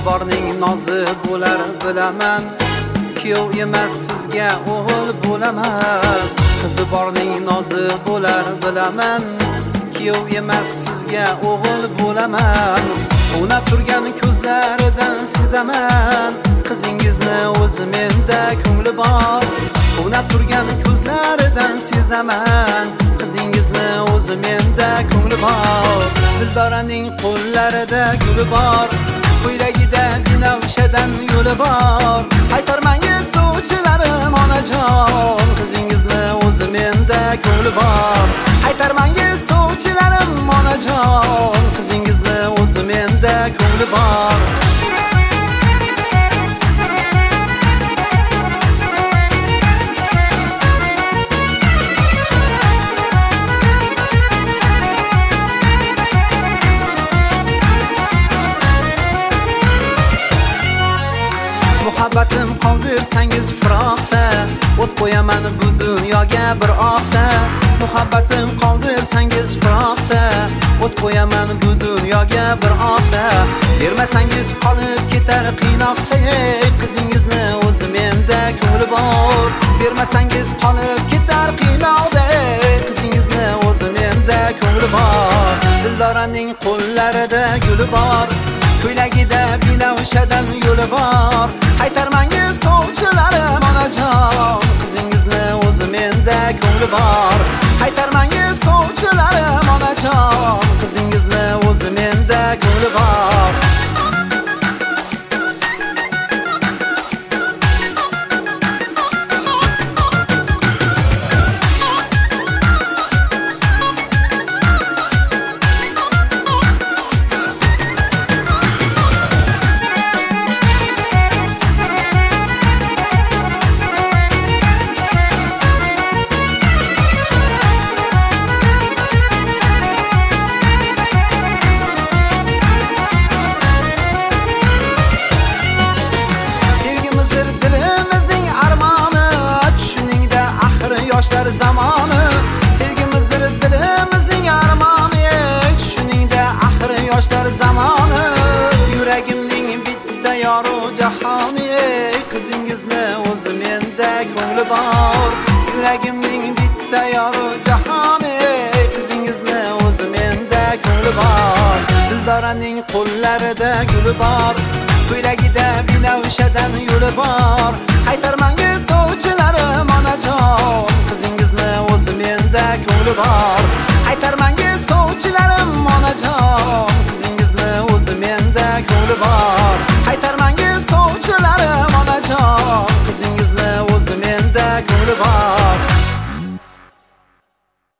borning nozi bo'lar bilaman, kuyov emas sizga o'g'il bo'laman. Qizi borning nozi bo'lar bilaman, kuyov emas sizga o'g'il bo'laman. O'ynab turgan ko'zlaridan sezaman, qizingizni o'zi menda ko'ngli bor. O'ynab turgan ko'zlaridan sezaman, qizingizni o'zi menda ko'ngli bor. Dildoraning qo'llarida guli bor, ko'ylagida binafshadan yo'li bor. Qaytarmangiz sovchilarim onajon, qizingizni o'zi menda ko'ngli bor. Qaytarmangiz sovchilarim onajon, qizingizni o'zi menda ko'ngli bor. Muhabbatim qoldirsangiz firoqda, o't qo'yaman bu dunyoga bir ohda. Muhabbatim qoldirsangiz firoqda, o't qo'yaman bu dunyoga bir ohda. Bermasangiz qolib ketar qiynoqda, qizingizni o'zi menda ko'ngli bor. Bermasangiz qolib ketar qiynoqda, qizingizni o'zi menda ko'ngli bor. Dildoraning qo'llarida guli bor, ko'ylagida binafshadan yo'li bor. Qaytarmangiz sovchilarim onajon, qizingizni o'zi menda ko'ngli bor. Qaytarmangiz sovchilarim onajon, qizingizni o'zi menda ko'ngli bor. Yoshlar zamoni, sevgimizdir dilimizning armoni. Shuningda axir yoshlar zamoni, yuragimning bitta yoru jahoni. Qizingizni o'zi menda ko'ngli bor, yuragimning bitta yoru jahoni. Qizingizni o'zi menda ko'ngli bor. Dildoraning qo'llarida guli bor, ko'ylagida binafshadan yo'li bor. Qaytarmangiz sovchilarim onajon, qizingizni o'zi menda ko'ngli bor.